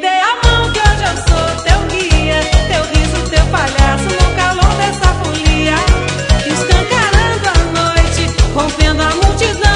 dê a mão que hoje eu sou teu guia, teu riso, teu palhaço no calor dessa folia, escancarando a noite, rompendo a multidão.